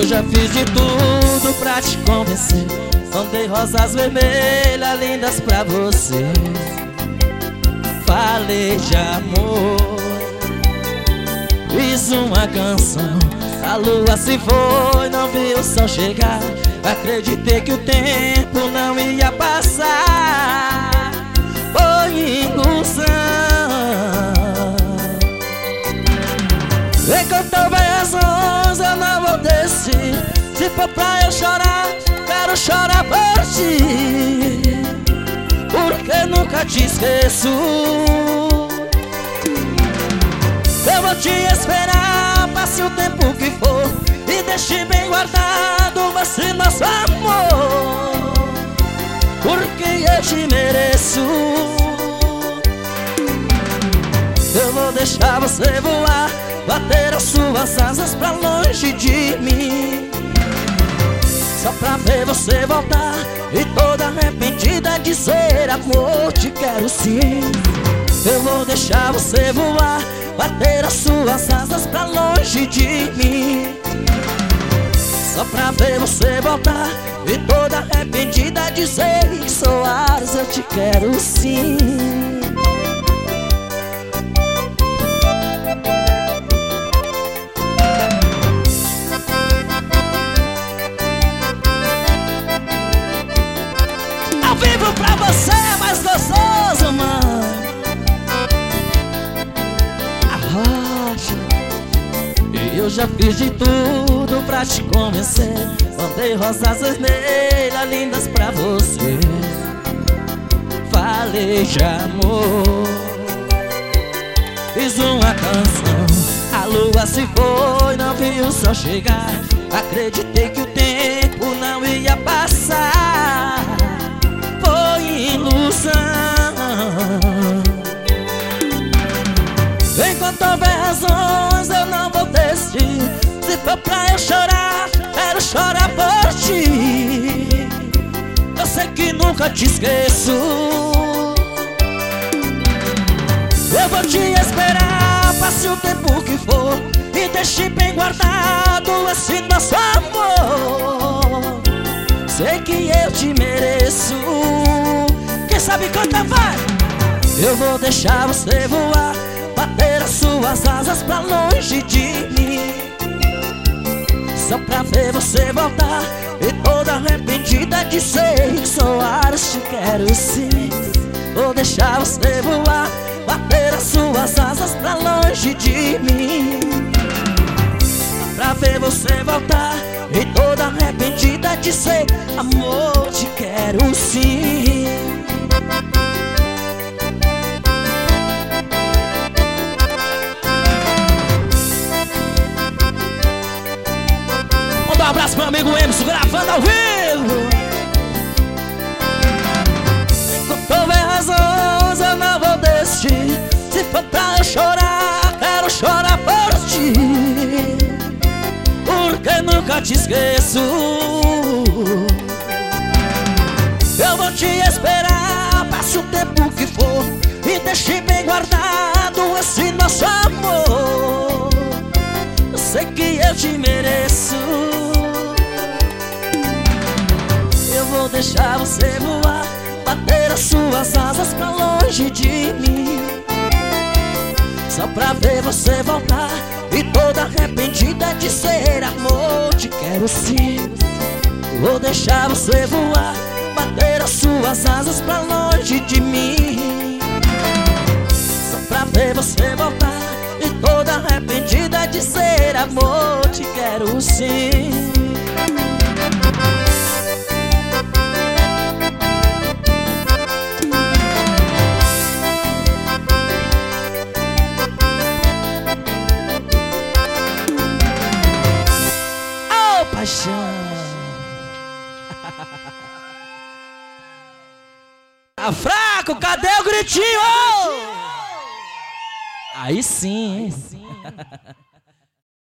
já fiz de tudo pra te convencer. Mandei rosas vermelhas lindas pra você. Falei de amor, fiz uma canção. A lua se foi, não vi o sol chegar. Acreditei que o tempo não ia passar. Foi ilusão. Enquanto houver razões eu não vou desistir. Se for pra eu chorar, quero chorar por ti, porque nunca te esqueço. Eu vou te esperar, passe o tempo que for, e deixe bem guardado esse nosso amor, porque eu te mereço. Eu vou deixar você voar, bater as suas asas pra longe de mim, só pra ver você voltar e toda arrependida dizer: amor, te quero sim. Eu vou deixar você voar, bater as suas asas pra longe de mim, só pra ver você voltar e toda arrependida dizer: Soares, eu te quero sim. Ao vivo pra você é mais gostoso, mano. Eu já fiz de tudo pra te convencer. Mandei rosas vermelhas lindas pra você. Falei de amor, fiz uma canção. A lua se foi, não vi o sol chegar. Acreditei que o tempo não ia passar. Foi ilusão. Enquanto houver razões eu não vou desistir. Se for pra eu chorar, quero chorar por ti. Eu sei que nunca te esqueço. Eu vou te esperar, passe o tempo que for, e deixe bem guardado esse nosso amor. Sei que eu te mereço. Quem sabe canta, vai! Eu vou deixar você voar, bater as suas asas pra longe de mim, só pra ver você voltar e toda arrependida dizer: Soares, te quero sim. Vou deixar você voar, bater as suas asas pra longe de mim, só pra ver você voltar e toda arrependida dizer: amor, te quero sim. Um abraço pro meu amigo Emerson, gravando ao vivo. Enquanto houver razões eu não vou desistir. Se for pra eu chorar, quero chorar por ti, porque nunca te esqueço. Eu vou te esperar, passe o tempo que for, e deixe bem guardado esse nosso amor. Eu sei que eu te mereço. Eu vou deixar você voar, bater as suas asas pra longe de mim, só pra ver você voltar e toda arrependida dizer: amor, te quero sim. Vou deixar você voar, bater as suas asas pra longe de mim, só pra ver você voltar e toda arrependida dizer: amor, te quero sim. Paixão. Tá fraco? Cadê o gritinho? Aí sim, hein?